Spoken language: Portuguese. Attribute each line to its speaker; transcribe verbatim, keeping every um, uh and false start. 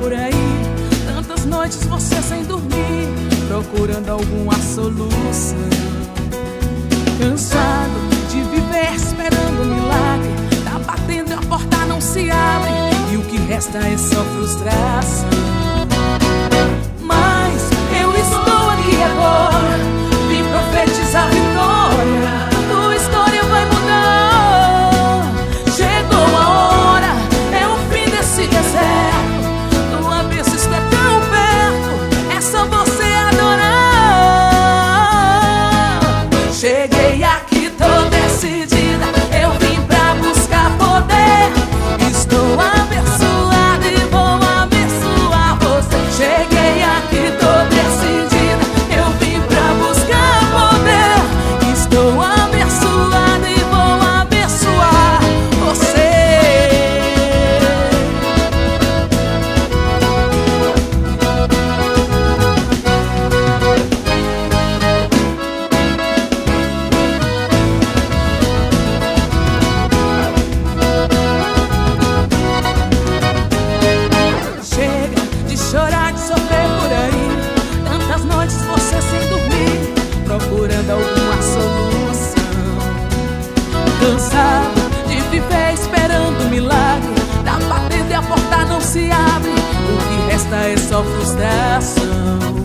Speaker 1: por aí, tantas noites você sem dormir, procurando alguma solução. Cansado de viver esperando um milagre, tá batendo e a porta não se abre, e o que resta é só frustração. Mas eu estou aqui agora, vim profetizar vitória. Tua história vai mudar. Chegou a hora, é o fim desse deserto. Tua bênção está tão perto, é só você adorar. Cheguei aqui, tô decidida, eu vim pra buscar poder. Estou abençoada e vou abençoar você. Cheguei aqui, tô decidida, eu vim pra buscar poder. Estou abençoada e vou abençoar você. Chega de chorar, de sofrer por aí, tantas noites você sem dormir, procurando alguma solução. Cansado de viver esperando um milagre, tá batendo e a porta não se abre, o que resta é só frustração.